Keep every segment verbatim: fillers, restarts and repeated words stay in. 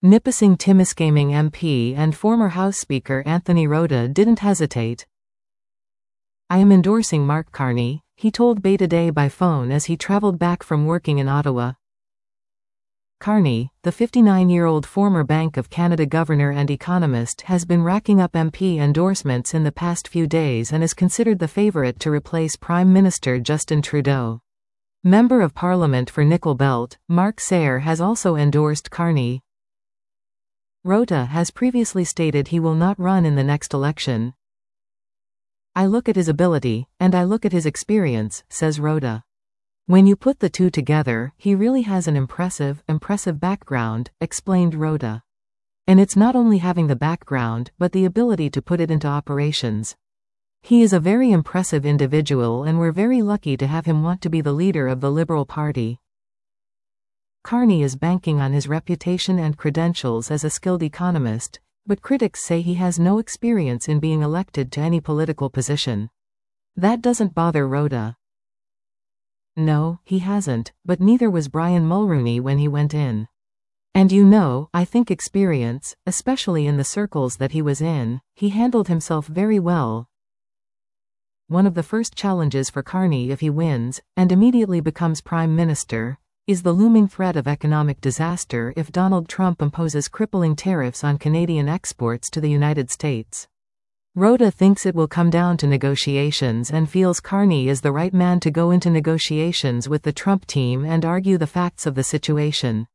Nipissing Timiskaming M P and former House Speaker Anthony Rota didn't hesitate. "I am endorsing Mark Carney," he told Bay Today by phone as he traveled back from working in Ottawa. Carney, the fifty-nine-year-old former Bank of Canada governor and economist, has been racking up M P endorsements in the past few days and is considered the favourite to replace Prime Minister Justin Trudeau. Member of Parliament for Nickel Belt, Mark Sayre has also endorsed Carney. Rota has previously stated he will not run in the next election. "I look at his ability, and I look at his experience," says Rota. "When you put the two together, he really has an impressive, impressive background," explained Rota. "And it's not only having the background, but the ability to put it into operations. He is a very impressive individual and we're very lucky to have him want to be the leader of the Liberal Party." Carney is banking on his reputation and credentials as a skilled economist, but critics say he has no experience in being elected to any political position. That doesn't bother Rota. "No, he hasn't, but neither was Brian Mulroney when he went in. And you know, I think experience, especially in the circles that he was in, he handled himself very well." One of the first challenges for Carney if he wins, and immediately becomes Prime Minister, is the looming threat of economic disaster if Donald Trump imposes crippling tariffs on Canadian exports to the United States. Rota thinks it will come down to negotiations and feels Carney is the right man to go into negotiations with the Trump team and argue the facts of the situation.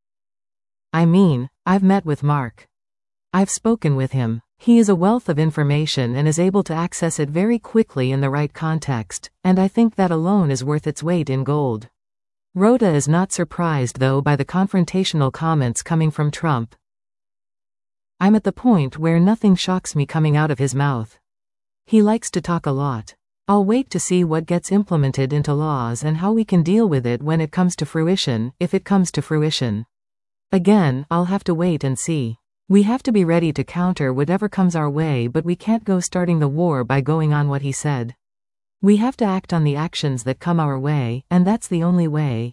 "I mean, I've met with Mark. I've spoken with him. He is a wealth of information and is able to access it very quickly in the right context, and I think that alone is worth its weight in gold." Rota is not surprised though by the confrontational comments coming from Trump. "I'm at the point where nothing shocks me coming out of his mouth. He likes to talk a lot. I'll wait to see what gets implemented into laws and how we can deal with it when it comes to fruition, if it comes to fruition. Again, I'll have to wait and see. We have to be ready to counter whatever comes our way, but we can't go starting the war by going on what he said. We have to act on the actions that come our way, and that's the only way."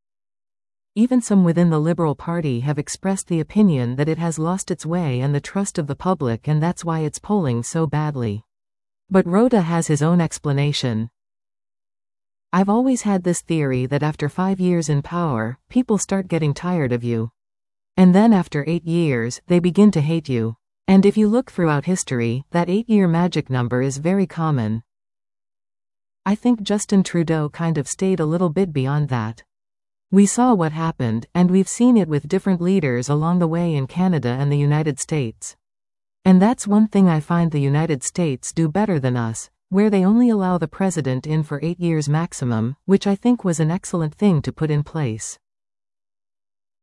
Even some within the Liberal Party have expressed the opinion that it has lost its way and the trust of the public, and that's why it's polling so badly. But Rota has his own explanation. "I've always had this theory that after five years in power, people start getting tired of you. And then after eight years, they begin to hate you. And if you look throughout history, that eight-year magic number is very common. I think Justin Trudeau kind of stayed a little bit beyond that. We saw what happened, and we've seen it with different leaders along the way in Canada and the United States. And that's one thing I find the United States do better than us, where they only allow the president in for eight years maximum, which I think was an excellent thing to put in place.